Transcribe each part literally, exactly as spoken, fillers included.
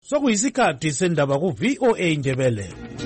sokuyisikhathi sendaba ku V O A Ndebele.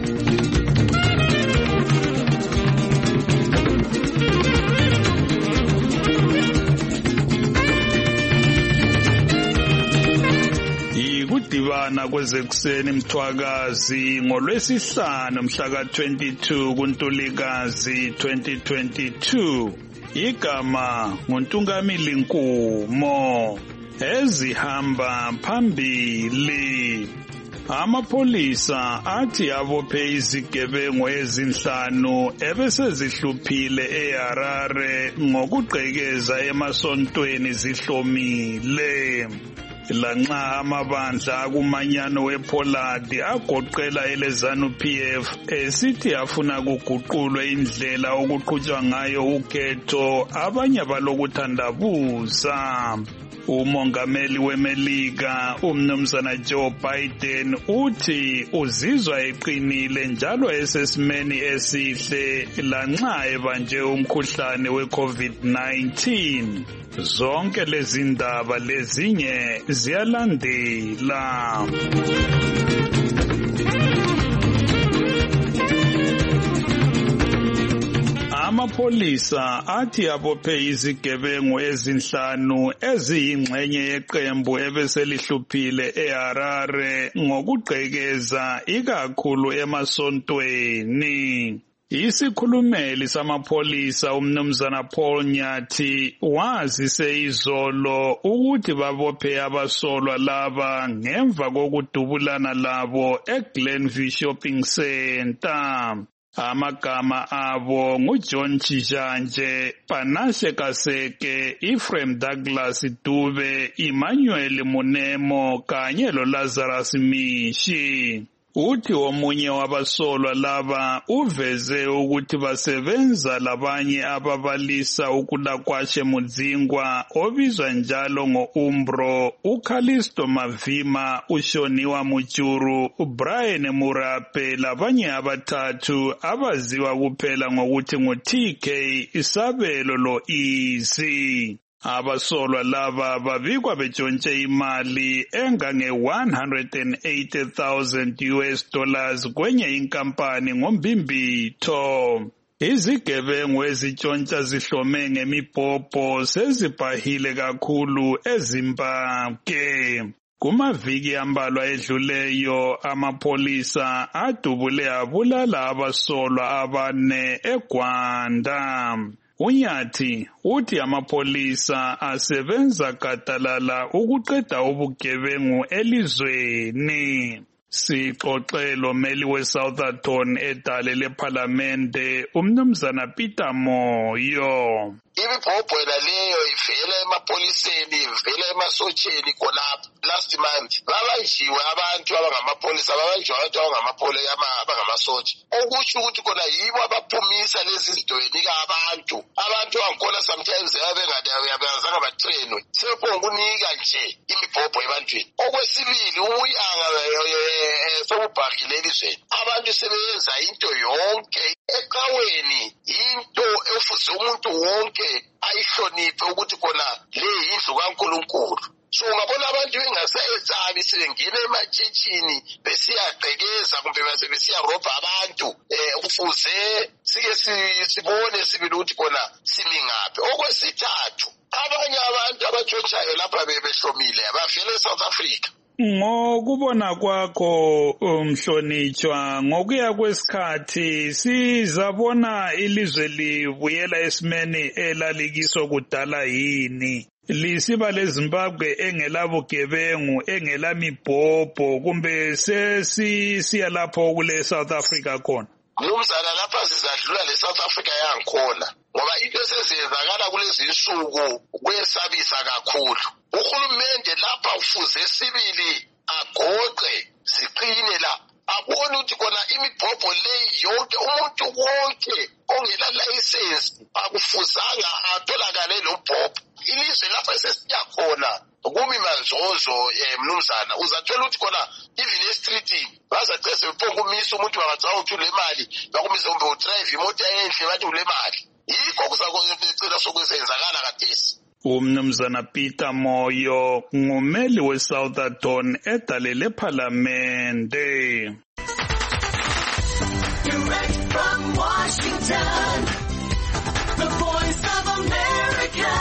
Kudibana kwezekuseni Mthwakazi ngolwesihlanu mhla ka twenty-two kuNtulikazi twenty twenty-two. Igama nguNtungamili Nkumo. Ezihamba phambili. Amapolisa athi abophe izigebengu ezinhlanu ebesezihluphile eHarare ngokugqekeza emasontweni zihlomile. Lanxa amabandla akumanyano wePolandi agoqela eleZANU-P F esithi afuna kuguqulwe indlela okuqhutshwa ngayo ukhetho, abanye balokuthandabuza. Umongameli weMelika uMnumzana Joe Biden uthi uzizwa eqinile njalo esesimeni esihle lanxa ebanje umkhuhlane we-COVID nineteen. Zonke lezi ndaba lezinye ziyalandela. Amapolisa athi abophe izigebengu ezinhlanu eziyingxenye yeqembu ebeselihluphile eHarare ngokugqekeza ikakhulu emasontweni. Isikhulumeli samapolisa uMnumzana Paul Nyathi wazise izolo ukuthi babophe abasolwa laba ngemva kokudubulana labo eGlenview Shopping Center. Amagama abo nguJohn Chijanje, Panashe Kaseke, Ephraim Douglas Dube, Emmanuel Munemo kanye loLazarus Mishi. Uthi omunye wabasolwa laba uveze ukuthi basebenza labanye ababalisa ukulakwashe Mudzingwa obizwa njalo ngo-Umbro, uKalisto Mavima, uShoniwa Muchuru, uBrian Murape labanye abathathu abaziwa kuphela ngokuthi ngu-T K Isabelo lo-Easy. Abasolwa laba babikwa betshontshe imali engange one hundred eighty thousand U S dollars kwenye inkampani ngoMbimbitho. Izigebengu ezitshontsha zihlome ngemibhobho sezibhahile kakhulu eZimbabwe. Kumaviki ambalwa edluleyo amapolisa adubule abulala abasolwa abane eGwanda. Unyathi uthi amapolisa asebenza gadalala ukuqeda ubugebengu elizweni. Sixoxelo meli weSouthampton edale leParlamente uMnumzana Peter Moyo. Imibhobho leyo ivela emapoliseni, ivela emasotsheni khonapha. Last month babanjiwe abantu abangamapolisa, babanjiwe abantu abangamapolisa abangamasotsha. Okusho ukuthi khona yibo abaphumisa lezi zinto enika abantu. Abantu angkhona sometimes abengazange batrainwe. Sephongunika nje imibhobho ebantwini. Okwesibili uyanga sobubhakile elizweni. Abantu sebenza into yonke eqhaweni, into efuze umuntu wonke ayihloniphe ukuthi khona le yindlu kaNkulunkulu. So ungabona abantu bengasayesabi sebengena ematshitshini besiyagqekeza kumbe besiyarobha abantu, eh kufuze sike sibone sibili ukuthi khona simi ngaphi. Okwesithathu abanye abantu abatshontshayo lapha bebehlomile bavela eSouth Africa. Ngokubona kwakho umhlonitshwa, ngokuya kwesikhathi sizabona ilizwe libuyela esimeni elalikiso kudala yini? Lisiba leZimbabwe engelabugebengu, engelamibhobho kumbe sesiya lapho kule South Africa khona? Mnumzana lapha sizadlula le South Africa yangikhona ngoba into esezenzakala kulezi insuku kwesabisa kakhulu. Uhulumende lapha ufuze sibili agoqe siqine la abone ukuthi khona imibhobho leyi yonke umuntu wonke ongela license akufuzanga atholakale lo mbhobho. Ilizwe lapha sesiya khona kumi manzozo eh mnumzana uzathola ukuthi khona even e-street bazacese bephonga umisa umuntu bangacawa ukuthi ule mali bakumisa umbe udrive imoto enhle bathi ule mali. Yikho kuzakwenza sokuzenzakala kathesi. Umnumzana Peter Moyo ngumeli weSouthampton edalele ePhalamende. Direct from Washington, the Voice of America,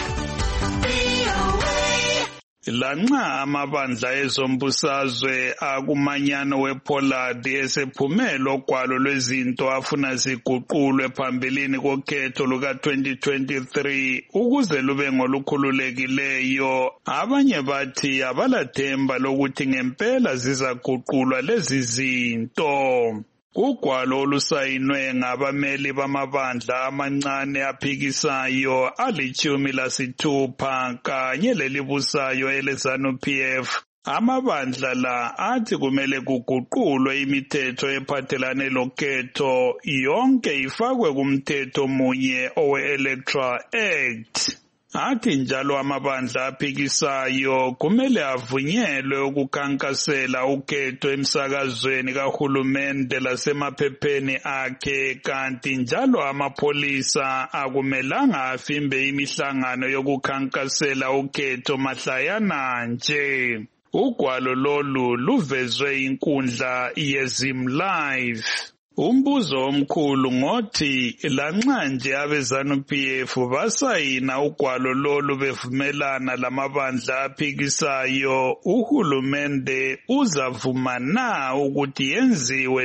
V O A. Lanxa amabandla ezombusazwe akumanyano wePollard esephumela ogwalo lwezinto afuna ziguqulwe phambilini kokhetho luka twenty twenty-three ukuze lube ngolukhululekileyo, abanye bathi abalathemba lokuthi ngempela zizaguqulwa lezi zinto. Ugwalo olusayinwe ngabameli bamabandla amancane aphikisayo alichumi lasithupha kanye lelibusayo eleZANU-P F. Amabandla la athi kumele kuguqulwe imithetho ephathelane lokhetho yonke ifakwe kumthetho munye owe-Electoral Act. Athi njalo amabandla aphikisayo kumele avunyelwe ukukhankasela ukhetho emsakazweni kahulumende lasemaphepheni akhe, kanti njalo amapolisa akumelanga afimbe imihlangano yokukhankasela ukhetho mahlayana nje. Ugwalo lolu luvezwe inkundla yeZim Live. Umbuzo omkhulu ngothi lanxa nje abeZANU-P F basayina ugwalo lolu bevumelana lamabandla aphikisayo, uhulumende uzavuma na ukuthi yenziwe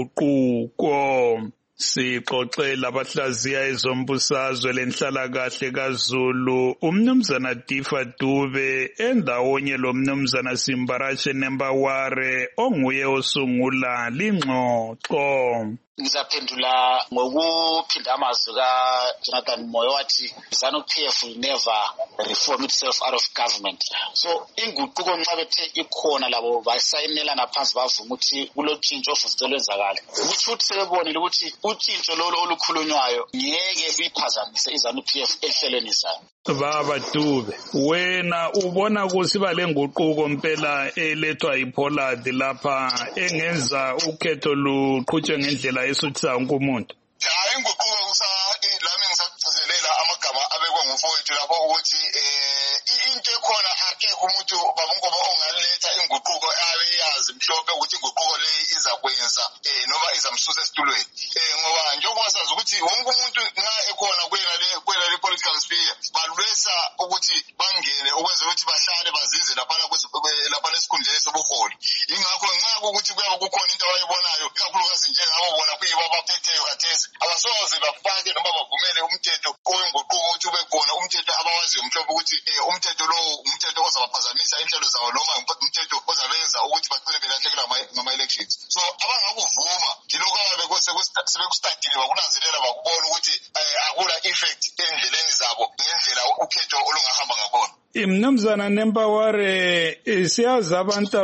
linguquko? Sixoxela abahlaziya ezombusazwe lenhlalakahle kaZulu umnumzana Difa Dube endawonye lo mnumzana Simbarashe Nembaware onguye osungula lingxoxo. Ngizaphendula ngokuphinda amazwi kaJonathan Moyo wathi ZANU-P F will never reform itself out of government. So inguquko nxa bethe ikhona labo basayinelana phansi bavuma ukuthi kulotshintsho ofuze lwenzakala. Ukuthi uthi sebebonile ukuthi utshintsho lolo olukhulunywayo ngeke luyiphazamise iZANU-P F ehlelweni zayo. Baba Dube, wena ubona kusiba lenguquko mpela elethwa yiPollard lapha engenza ukhetho luqhutshwe ngendlela esuthisa wonke umuntu? Hayi, inguquko lami ngisagcizelela amagama abekwe ngumfowethu lapho ukuthi into ekhona akekho umuntu babungoba ongaletha inguquko abeyazi mhlophe ukuthi inguquko le izakwenza noma izamsusa esitulweni. Ngoba njengoba sazi ukuthi wonke umuntu nxa ekhona kwena le kwena le political sphere balwesa ukuthi bangene ukwenza ukuthi bahlale bazinze lapha lapha lesikhundleni sobuholi. Ingakho nxa ukuthi kuyaba kukhona into abayibonayo ikakhulukazi njengabo bona kuyibo abaphetheyo kathesi abasoze bafake noma bavumele umthetho owenguquko ukuthi ube khona umthetho abawaziyo mhlophe ukuthi umthetho lo umthetho ozabaphazamisa inhlelo zawo noma umthetho ozabenza ukuthi bagcine belahlekelwa ngama-elections. So abangakuvuma ngilokho sebekustadile bakunanzelela bakubona ukuthi akula effect endleleni zabo ngendlela ukhetho olungahamba ngakhona. Mnumzana Nembaware, siyazi abantu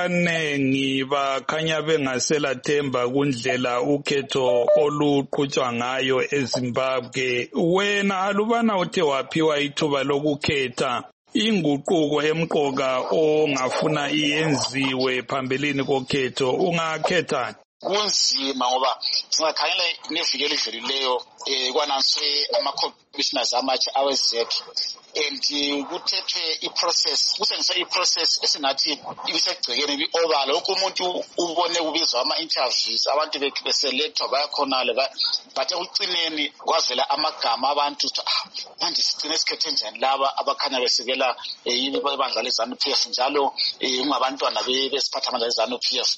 abanengi bakhanya bengasela themba kundlela ukhetho oluqhutshwa ngayo eZimbabwe. Wena alubana uthe waphiwa ithuba lokukhetha inguquko emqoka ongafuna iyenziwe phambilini kokhetho, ungakhetha? Kunzima ngoba singakhangela neviki elidlulileyo kwananswe ama-commissioners amatsha awe-Z E C and kuthethwe i-process kusengiswe i-process esingathi ibisegcekeni bi-oval. Wonke umuntu ubone kubizwa ama-interviews abantu beselekthwa bayakhonale, but ekucineni kwavela amagama abantu ukuthi manje sigcine sikhethe njani laba abakhanya besekela ibandla leZANU-P F njalo ungabantwana besiphathamandla leZANU-P F.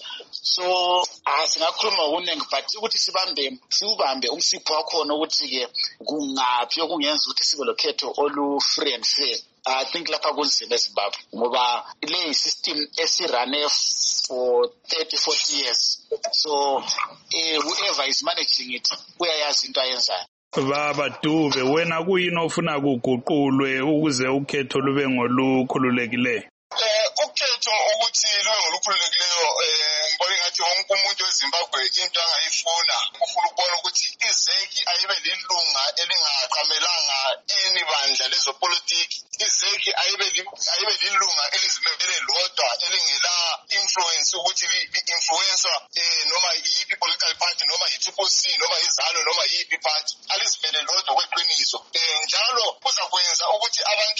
So singakhuluma ngokuningi but ukuthi sibambe siubambe umsipho wakhona ukuthi-ke kungaphi okungenza ukuthi sibe lokhetho olu-free and fair. I think lapha kunzima eZimbabwe ngoba le system esirane for thirty forty years. So uh, whoever is managing it uyayazi into ayenzayo. Baba Dube, wena kuyini ofuna kuguqulwe ukuze ukhetho lube ngolukhululekileyo? Eh ukhetho ukuthi lube ngolukhululekileyo ngibona ngathi wonke umuntu weZimbabwe into angayifuna ufuna ukubona ukuthi izeki ayibe lilunga elingaqhamelanga enibandla lezopolitiki. Izeki ayibe ayibe lilunga elizimele lodwa elingela influence ukuthi li-influence eh noma yipi political party noma yi-Triple C noma izalo noma yipi party alizimele lodwa kweqiniso. Eh njalo kuzakwenza ukuthi abantu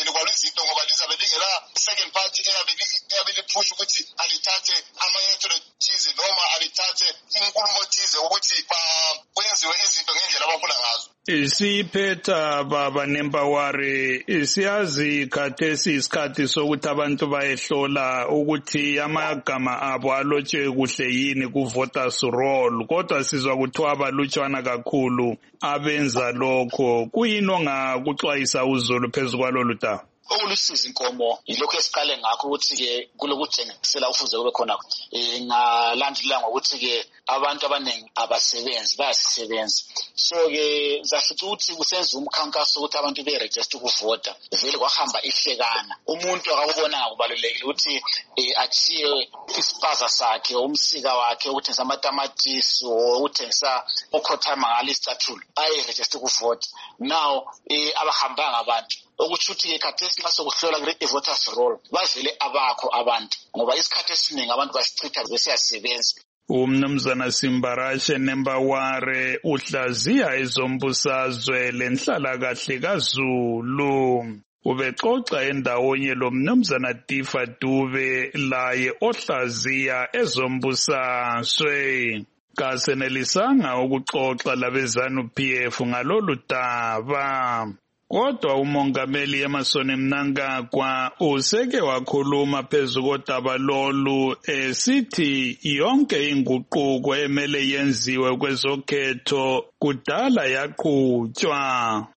lizaphinde kwalo izinto ngoba lizabe lingela second party eyabe liphusha ukuthi alithathe amanyathelo thize noma alithathe inkulumo thize ukuthi kwenziwe izinto ngendlela abafuna ngazo. Isiphetha baba Nembawari, siyazi khathesi isikhathi sokuthi abantu bayehlola ukuthi amagama abo alotshwe kuhle yini ku voters roll, kodwa sizwa kuthiwa abalutshwana kakhulu abenza lokho. Kuyini ongakuxwayisa uZulu phezu kwalolu daba? Okulusiza inkomo yilokho esiqale ngakho ukuthi ke kulokujengisela ufuze kube khona eh ngalandela ngokuthi ke abantu abaningi abasebenzi bayasisebenza. So ke zafica ukuthi kusenza umkhankaso ukuthi abantu be register ukuvota vele kwahamba ihlekana. Umuntu akakubona ngakubalulekile ukuthi eh athiye isipaza sakhe umsika wakhe ukuthi samatamatisi ukuthengisa ukhothama ngalisathulo ayi register ukuvota. Now eh abahambanga abantu ukuthi ke khathesi lasokuhlola kule voters roll bavele abakho abantu ngoba isikhathi esiningi abantu basichitha besiyasebenza. Umnumzana Simbarashe Nembawari uhlaziya ezombusazwe lenhlala kahle kaZulu. Ubexoxa endawonye lo mnumzana Tifa Dube laye ohlaziya ezombusazwe. Kasenelisanga ukuxoxa labezanu P F ngalolu daba. Kodwa umongameli Emmerson Mnangagwa useke wakhuluma phezu kodaba lolu esithi yonke inguquko emele yenziwe kwezokhetho kudala yaqhutshwa.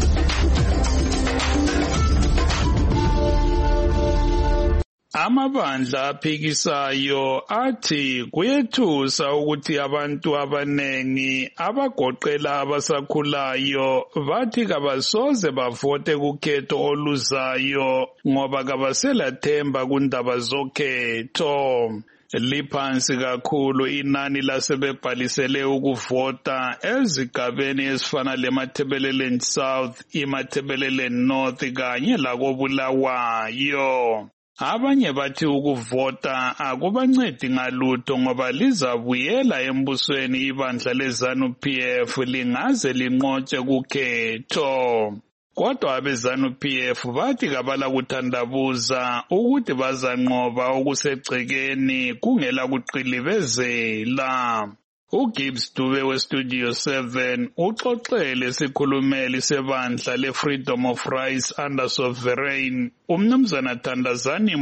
Amabandla aphikisayo athi kuyethusa ukuthi abantu abanengi abagoqela abasakhulayo bathi kabasoze bavote kukhetho oluzayo ngoba kabaselathemba kundaba zokhetho. Liphansi kakhulu inani lasebebhalisele ukuvota ezigabeni ezifana leMatabeleland South, iMatabeleland North kanye lakobulawayo. Abanye bathi ukuvota akubancedi ngalutho ngoba lizabuyela embusweni ibandla lezanu P F lingaze linqotshe kukhetho. Kodwa abezanu P F bathi kabala kuthandabuza ukuthi bazanqoba okusegcekeni kungela kuqilivezela. uGibbs Dube weStudio seven uxoxele isikhulumeli sebandla leFreedom of Rights under Sovereign umnumzana Thandazani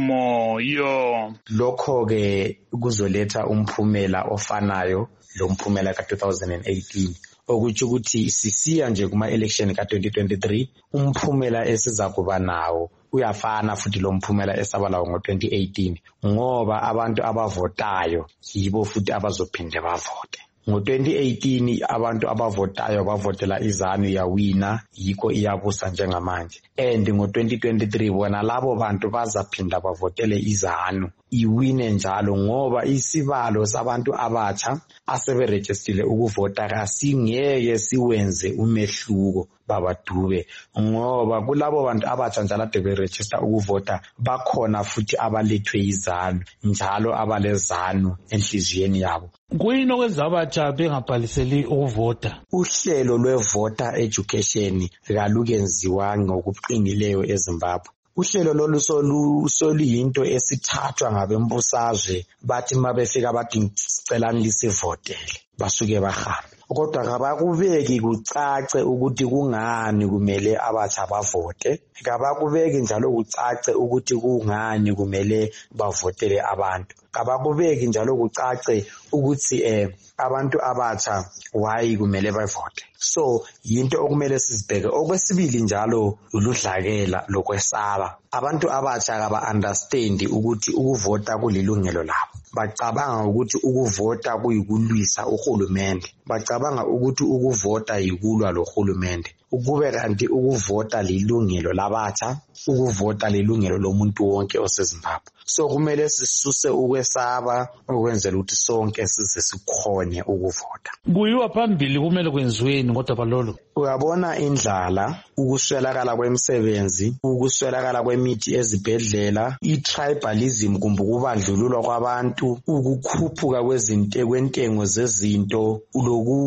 Moyo. Lokho ke kuzoletha umphumela ofanayo lo mphumela ka two thousand eighteen okuthi ukuthi sisiya nje kuma election ka twenty twenty-three umphumela esiza kuba nawo uyafana futhi lo mphumela esabalawo ngo twenty eighteen ngoba abantu abavotayo yibo futhi abazophinde bavote. Ngo twenty eighteen abantu abavotayo bavotela izanu yawina yiko iyabusa njengamanje, and ngo twenty twenty-three bona labo bantu bazaphinda bavotele izanu iwine njalo ngoba isibalo sabantu abatsha aseberegistile ukuvota kasingeke siwenze umehluko baba Dube ngoba kulabo bantu abatsha njalo ade beregister ukuvota bakhona futhi abalethwe izanu njalo abalezanu enhliziyweni yabo. Kuyini okwenza abatsha bengabhaliseli ukuvota? Uhlelo lwevoter education kalukenziwa ngokuqinileyo eZimbabwe. Uhlelo lolu soluyinto esithathwa ngabembusazwe bathi mabefika bathi celani lisivotele basuke bahambe. Kodwa kabakubeki kucace ukuthi kungani kumele abatsha bavote, kabakubeki njalo kucace ukuthi kungani kumele bavotele abantu, kabakubeki njalo kucace ukuthi eh abantu abatsha why kumele bavote. So yinto okumele sizibheke. Okwesibili njalo uludlakela lokwesaba. Abantu abatsha kaba understand ukuthi ukuvota kulilungelo labo. Bacabanga ukuthi ukuvota kuyikulwisa uhulumende. Bacabanga ukuthi ukuvota yikulwa lohulumende. Ukube kanti ukuvota lilungelo labatsha, ukuvota lilungelo lomuntu wonke oseZimbabwe. So kumele sisuse ukwesaba ukwenzela ukuthi sonke size sikhone ukuvota. Kuyiwa phambili kumele kwenziweni kodwa balolo. Uyabona indlala, ukuswelakala kwemisebenzi, ukuswelakala kwemithi ezibhedlela, itribalism kumbe ukubandlululwa kwabantu, ukukhuphuka kwezinto kwentengo zezinto,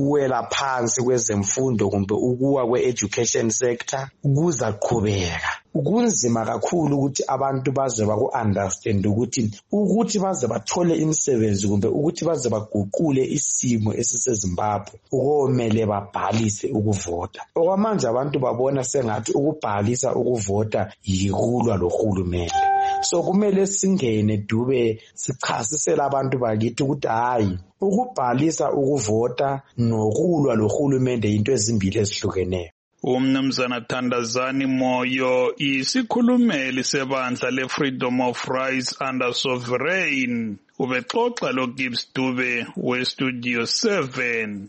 ulokuwela phansi kwezemfundo kumbe ukuwa kwe education sector kuzaqhubeka. kunzima kakhulu ukuthi abantu baze baku-understand ukuthi ukuthi baze bathole imisebenzi kumbe ukuthi baze baguqule isimo esiseZimbabwe komele babhalise ukuvota. Okwamanje abantu babona sengathi ukubhalisa ukuvota yikulwa lohulumende. So kumele singene dube sichasisela abantu bakithi ukuthi hayi ukubhalisa ukuvota nokulwa lohulumende into ezimbili ezihlukeneyo. Umnumzana Thandazani Moyo isikhulumeli sebandla le-Freedom of Rights under Sovereign ubexoxa lo Gibbs Dube we-Studio seven.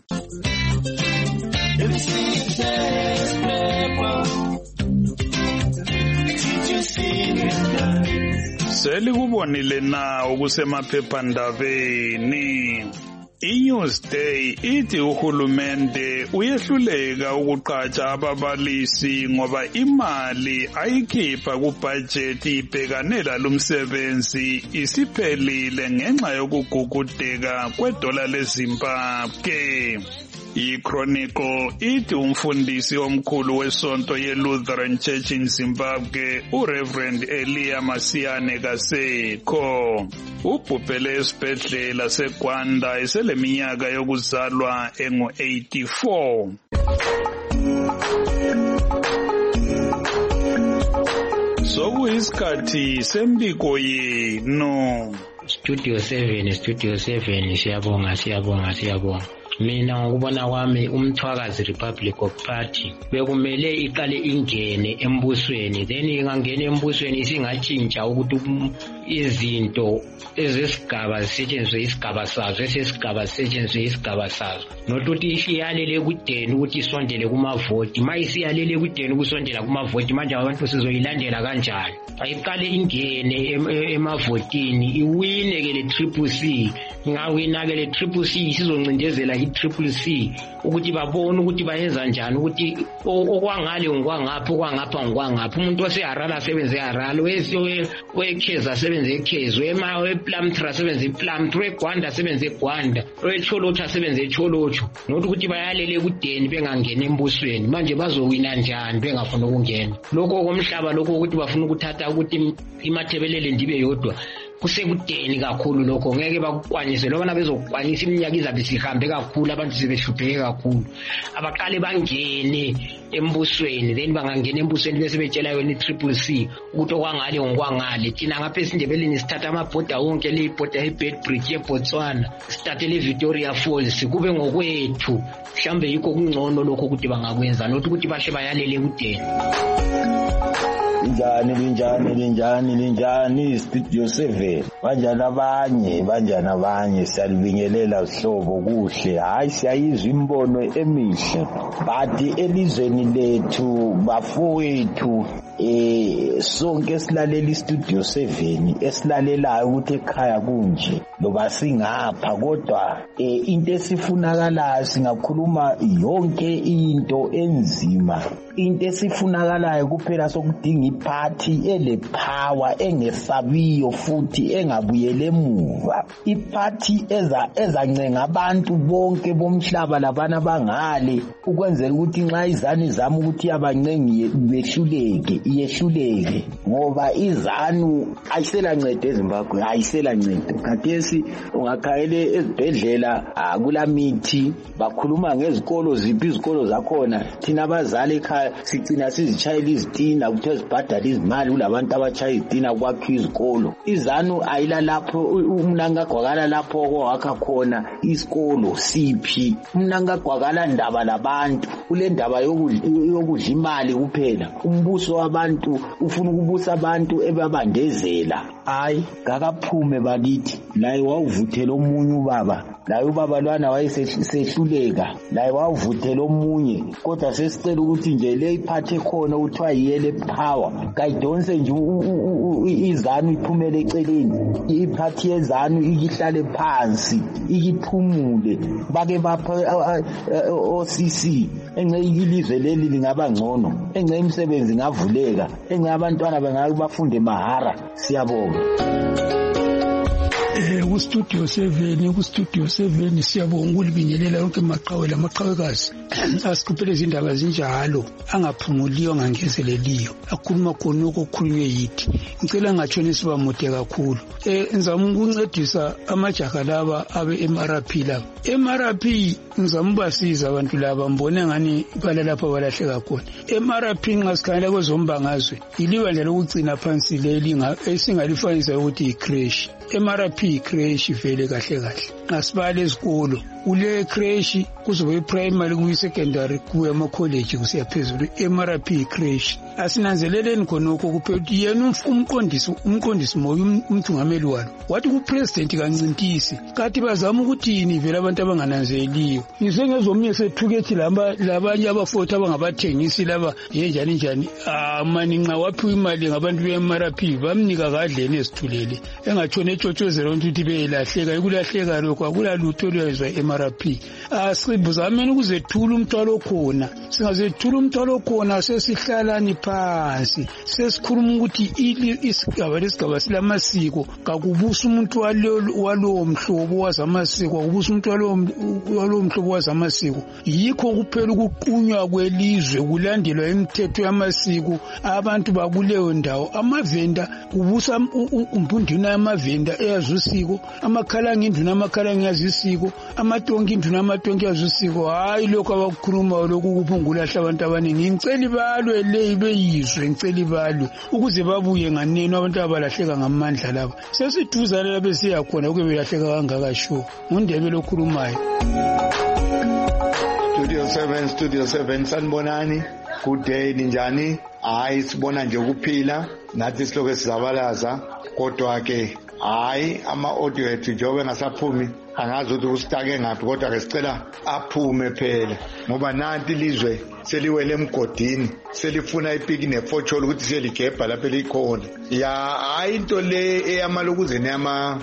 Selikubonile na ukusemaphephandabeni. I-Newsday ithi uhulumende uyehluleka ukuqhatsha ababalisi ngoba imali ayikhipha kubhajethi ibhekanela lumsebenzi isiphelile ngenxa yokugugudeka kwedola leZimbabwe. I-Chronicle ithi umfundisi omkhulu wesonto ye-Lutheran Church in Zimbabwe uReverend Elia Masiane Kasekho ubhubhele esibhedlela seGwanda eseleminyaka yokuzalwa engu eighty-four. Sokuyisikhathi sembiko yenu. Studio seven, Studio seven, siyabonga, siyabonga, siyabonga. Mina ngokubona kwami umthwakazi Republic of Party bekumele iqale ingene embusweni, then ingangena embusweni isingatshintsha ukuthi izinto ezesigaba zisetshenziswe isigaba sazo, esesigaba sisetshenziswe isigaba sazo, nokuthi isiyalele kudeni ukuthi isondele kumavoti. Ma isiyalele kudeni ukusondela kumavoti, manje abantu sizoyilandela kanjani? Ayiqale ingene emavotini iwine ke le Triple C, ngawina ke le Triple C isizoncindezela i-Triple C ukuthi babone ukuthi bayenza njani, ukuthi okwangale ngokwangapha okwangapha ngokwangapha. Umuntu oseharala asebenze eharala, wekheza asebenze ekheza, weplumtra asebenze iplumtra, weGwanda asebenze eGwanda, wecholotsho asebenze echolotsho. Nokuthi ukuthi bayalele kudeni bengangena embusweni, manje bazowina njani bengafuna ukungena. Lokho komhlaba lokho ukuthi bafuna ukuthatha ukuthi imathebelele ndibe yodwa kusekudeni kakhulu, lokho ngeke bakukwanise. Lokho bezokwanisa iminyaka izabe sihambe kakhulu, abantu sebehlupheke kakhulu. Abaqale bangene embusweni, then bangangena embusweni bese betshela yona i-Triple C ukuthi okwangale ngokwangale. Thina ngapha eSindebeleni sithatha amabhoda wonke, le ibhoda eBedbridge eBotswana, sithathele eVictoria Falls, kube ngokwethu. Mhlambe yikho kungcono lokho ukuthi bangakwenza, nokuthi ukuthi bashe bayalele kudeni. Linjani linjani linjani linjani Studio seven, banjani abanye banjani abanye, siyalibingelela sihlobo kuhle. Hayi siyayizwa imbono emihle, but elizweni lethu bafowethu eh sonke silalela iStudio seven esilalelayo ukuthi ekhaya kunje loba singapha, kodwa eh into esifunakalayo singakhuluma yonke into enzima. Into esifunakalayo kuphela sokudinga iphathi ele power engesabiyo futhi engabuyele emuva, iphathi eza ezancenga abantu bonke bomhlaba labana bangale ukwenzela ukuthi nxa izani zami ukuthi abancengi behluleke iyehluleke, ngoba izanu ayisela ncede eZimbabwe, ayisela ncede. Khathesi ungakhayele ezibhedlela akula mithi, bakhuluma ngezikolo, ziphi izikolo zakhona. Thina abazali ekhaya sicina sizitshayela izitina ukuthi ezibhadala izimali kulabantu abachaya izitina kwakhiwa izikolo. Izanu ayila lapho umnanga gwakala lapho okwakha khona isikolo siphi, umnanga gwakala ndaba labantu, kule ndaba yokudla imali kuphela. Umbuso wabantu ufuna ukubusa abantu ebabandezela. Hayi ngakaphume bakithi, laye wawuvuthela omunye ubaba, laye ubaba lwana wayesehluleka, laye wawuvuthela omunye, kodwa sesicela ukuthi nje le iphathe khona uthiwa yele power kayidonse nje izanu iphumele eceleni, iphathi yezanu ikihlale phansi ikiphumule, bake bapha O-C C engce ilizwe leli lingaba ngcono, engce imisebenzi ngavuleka, engce abantwana bengake bafunde mahara. Siyabonga. Eh ku studio seven ku studio seven siyabonga ukulibingelela yonke maqhawe lamaqhawekazi asikhuphele izindaba zinjalo angaphumuliyo angangezeleliyo akhuluma khona okukhulunywe yithi ngicela ngatshoni siba mude kakhulu eh ngizama ukuncedisa amajaha laba abe M R P laba M R P ngizama ubasiza abantu laba mbone ngani bala lapha balahleka khona M R P nxa sikhala kwezombangazwe ilibandla lokugcina phansi leli esingalifanisa ukuthi icrash M R P crash vele kahle kahle asibale esikolo ule crash kuzobe primary kuyi secondary kuya ama college kusiya phezulu M R P crash asinanzeleleni khonoko kuphethi yena umqondisi umqondisi moyo umthungameli walo wathi ku president kancintisi kathi bazama ukuthini vele abantu abangananzeliyo izengezomnye sethukethi laba labanye abafotha abangabathengisi laba yenjani njani amani nxa waphiwa imali ngabantu be M R P bamnika kadleni esithulele engatshone etshotshozela ukuthi beyelahleka ikulahleka lokho akulalutho lwezwa M R P asibuzameni ukuzethula umthwalo khona singazethula umthwalo khona sesihlalani phansi sesikhuluma ukuthi isigaba lesigaba silamasiko kakubusa umuntu walowo mhlobo wazamasiko akubusa umuntu walowo mhlobo wazamasiko yikho kuphela ukuqunywa kwelizwe kulandelwa imithetho yamasiko abantu bakuleyo ndawo amavenda kubusa umbunduna yamavenda eyazusiko amakhalangi induna amakhalangi yazisiko amatonki induna amatonki yazusiko hayi lokho abakukhuluma lokho kuphungula abantu abaningi ngicela ibalwe le beyizwe ngicela ibalwe ukuze babuye nganeno abantu abalahleka ngamandla laba sesiduzana labe siya khona ukube belahleka kangaka sho ngundebe lokhulumayo Studio seven Studio seven sanibonani good day ninjani hayi sibona nje ukuphila nathi siloke sizabalaza kodwa ke hayi ama audio ethu njengoba engasaphumi angazi ukuthi usitake ngaphi kodwa ke sicela aphume phela ngoba nanti ilizwe seliwele emgodini selifuna ipiki nefocholo ukuthi seligebha lapha likhona ya hayi into le eyamalokuze nema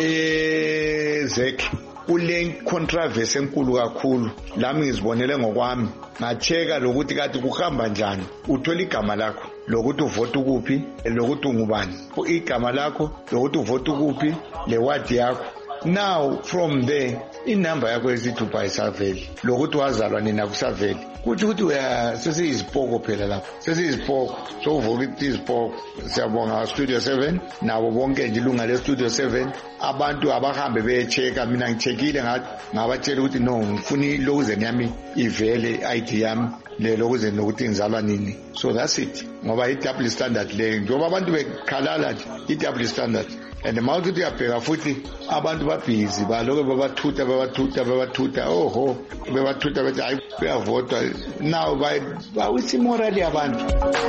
ezek kule controversy enkulu kakhulu lami ngizibonele ngokwami ngacheka lokuthi kathi kuhamba njani uthola igama lakho lokuthi uvota kuphi lokuthi ungubani igama lakho lokuthi uvota kuphi le ward yakho now from there inamba yakho esithupha isaveli lokuthi wazalwa nina kusaveli kuthi ukuthi uya sesiyizipoko phela lapha sesiyizipoko so uvuka izipoko siyabonga Studio seven nabo bonke nje ilunga le Studio seven abantu abahambe beyecheka mina ngichekile ngathi ngabatshela ukuthi no ngifuni lokuze nyami ivele I D yami le lokuze nokuthi ngizalwa nini so that's it ngoba i double standard le njengoba abantu bekhalala nje i double standard and mawuthi uyabheka futhi abantu babhizi baloko babathutha babathutha babathutha oho bebathutha bethi hayi kuyavotwa now bawisi morali abantu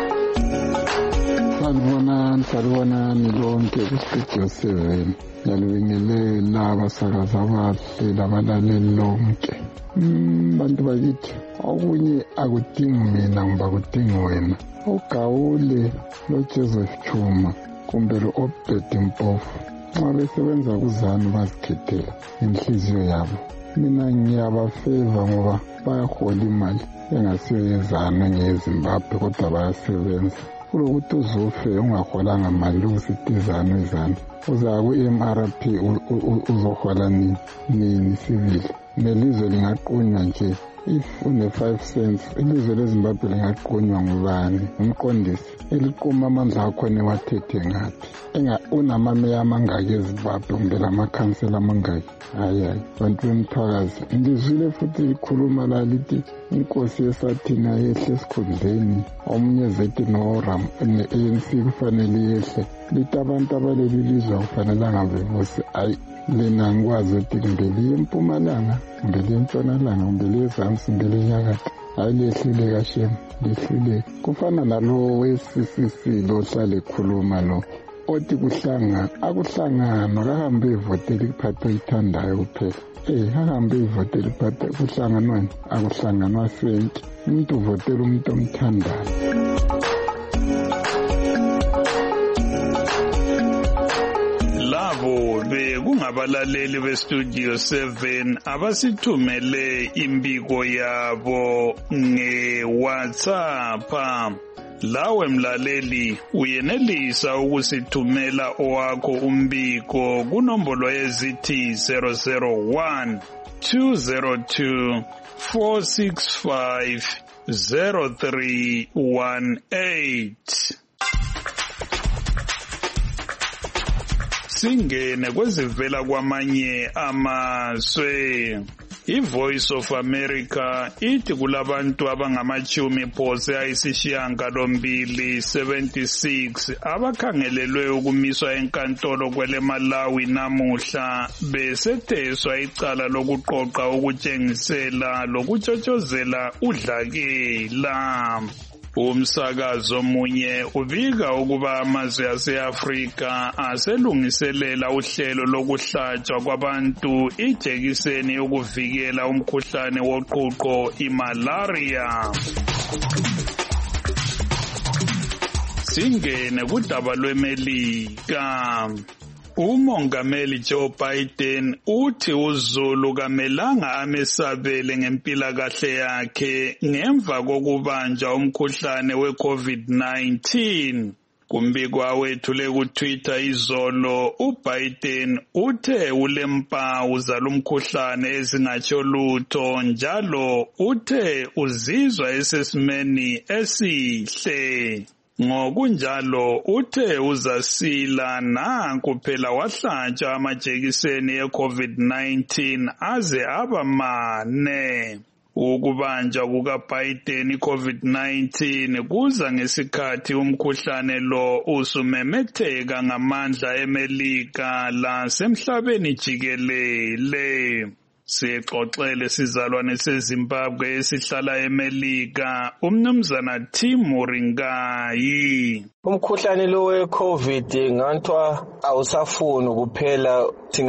salibonani salibonani lonke ku-Studio seven yalibingelela abasakazi abahle labalaleli lonke bantu bakithi okunye akudingi mina ngoba kudingi wena uGawule loJoseph Chuma kumbe lo-Obed Mpofu nxa besebenza kuzanu bazikhethela inhliziyo yabo mina ngiyabafeva ngoba bayahola imali engasiyo yezanu ngezimbabwe kodwa bayasebenza kulokuthi uzufe ungaholanga mali ukusitizana izanu uza ku-M R P uzohola nini nini sivile nelizwe lingaqunywa nje if une five cents ilizwe leZimbabwe lingaqunywa ngubani umqondisi eliquma amandla akho newathethe ngaphi enga unamameya amangaki eZimbabwe kumbe lamakhansela amangaki hayi hayi bantu bemthwakazi ngizwile futhi ikhuluma la lithi inkosi yesathina yehle esikhundleni omunye zethi noram ne-A N C kufanele yehle lithi abantu abaleli lizwe kufanelanga bevuse ayi lena ngikwazi ukuthi ngibeliye empumalanga ngibeliye entshonalanga ngibeliye ezansi ngibeliye enyakatho hayi lehlule kashem lehlule kufana nalo we-C C C lo hlale ekhuluma lo othi kuhlanga akuhlangana kahambe ivotela ikuphatha oyithandayo kuphela eh ahambe ivotela ikuphatha kuhlanganwani akuhlanganwa sentshi umuntu uvotela umuntu omthandayo labo bekungabalaleli beStudio seven abasithumele imbiko yabo ngeWhatsApp Lawe mlaleli uyenelisa ukusithumela owakho umbiko kunombolo ezithi zero zero one two zero two four six five zero three one eight. Singene kwezivela kwamanye amazwe. I-Voice of America ithi kulabantu abangamachumi phose ayisishiyagalombili seventy-six abakhangelelwe ukumiswa enkantolo kwele Malawi namuhla besetheswa icala lokuqoqa ukutshengisela lokutshotshozela udlakela. Umsakazo munye ubika ukuba amazwe ase-Afrika aselungiselela uhlelo lokuhlatshwa kwabantu ijekiseni yokuvikela umkhuhlane woqhuqho imalaria. Singene kudaba lweMelika. Umongameli Joe Biden uthi uZulu kamelanga amesabele ngempilakahle yakhe ngemva kokubanjwa umkhuhlane we-COVID nineteen. Kumbikwa wethule ku-Twitter izolo, uBiden uthe ulempawu zalumkhuhlane ezingatsho lutho njalo uthe uzizwa esesimeni esihle. Ngokunjalo uthe uzasila nanku phela wahlatshwa amajekiseni e-COVID nineteen aze abamane. Ukubanjwa kukaBiden i-COVID nineteen kuza ngesikhathi umkhuhlane lo usumemetheka ngamandla eMelika lasemhlabeni jikelele. Sixoxele sizalwane seZimbabwe esihlala eMelika umnumzana Tim Moringai. Umkhuhlane lo we-COVID ngantwa awusafuni kuphela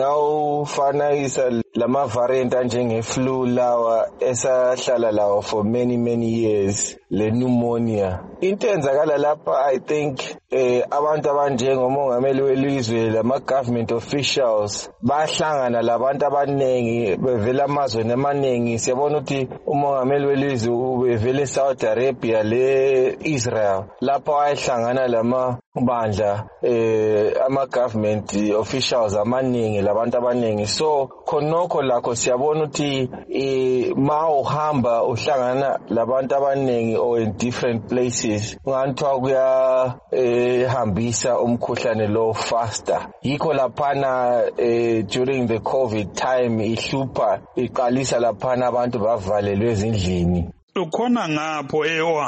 singawufanayisa lama variant anjenge-flu lawa esahlala lawo for many many years, le pneumonia. Into enzakala lapha I think eh abantu abanjengomongameli welizwe lama government officials bahlangana labantu abanengi bevela amazweni amaningi. Siyabona ukuthi umongameli welizwe ubevele Saudi Arabia le Israel lapho ayihlangana lama bandla eh ama government officials amaningi labantu abaningi. So khonokho lakho siyabona ukuthi eh ma uhamba uhlangana labantu abaningi or in different places nganthiwa kuya eh hambisa umkhuhlane lo faster. Yikho laphana eh during the COVID time ihlupha iqalisa laphana abantu bavalelwe ezindlini. Ukhona ngapho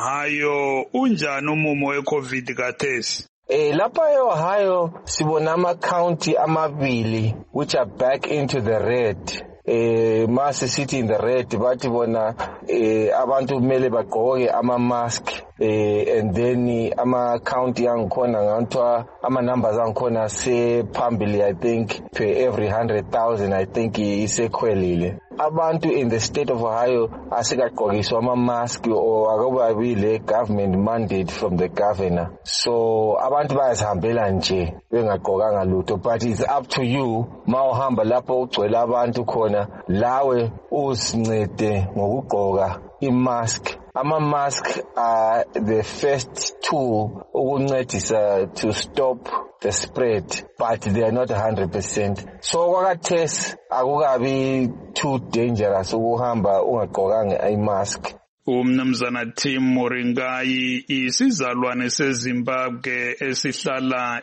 e-Ohio unjani umumo we-COVID kathesi? Eh lapha e-Ohio sibona ama-county amabili which are back into the red. Eh mase sithi in the red bathi bona eh abantu kumele bagqoke ama-mask eh and then ama-county angikhona nganthiwa ama-numbers angikhona sephambili I think per every one hundred thousand I think isekhwelile. Abantu in the state of Ohio asikagqokiswa ama-mask or akababi le government mandate from the governor. So abantu bayazihambela nje bengagqokanga lutho, but it's up to you ma uhamba lapho ugcwele abantu khona lawe uzincede ngokugqoka i-mask. Ama-mask are the first tool ukuncedisa to stop the spread, but they are not one hundred percent. So kwakathesi akukabi too dangerous ukuhamba ungagqokanga i-mask. Umnumzana Tim Moringai isizalwane seZimbabwe esihlala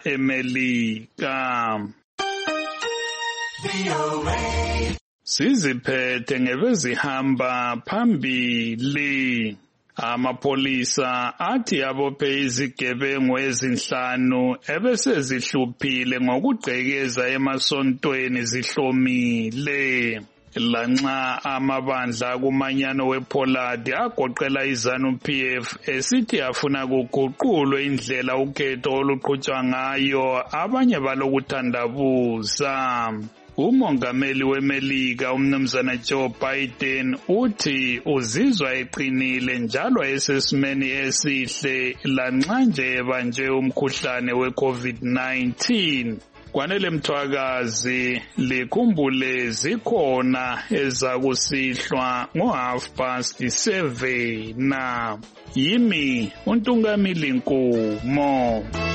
eMelika. Siziphethe ngebezihamba phambili. Amapolisa athi abophe izigebengu ezinhlanu ebesezihluphile ngokugqekeza emasontweni zihlomile. Lanxa amabandla kumanyano wePoladi agoqela iZanu-P F esithi afuna kuguqulwe indlela ukhetho oluqhutshwa ngayo abanye balokuthandabuza. Umongameli weMelika umnumzana Joe Biden uthi uzizwa eqinile njalo esesimeni esihle lanxa nje banje umkhuhlane we-COVID nineteen. kwanele Mthwakazi likhumbule zikhona ezakusihlwa ngo half past seven na yimi uNtungamili Nkomo.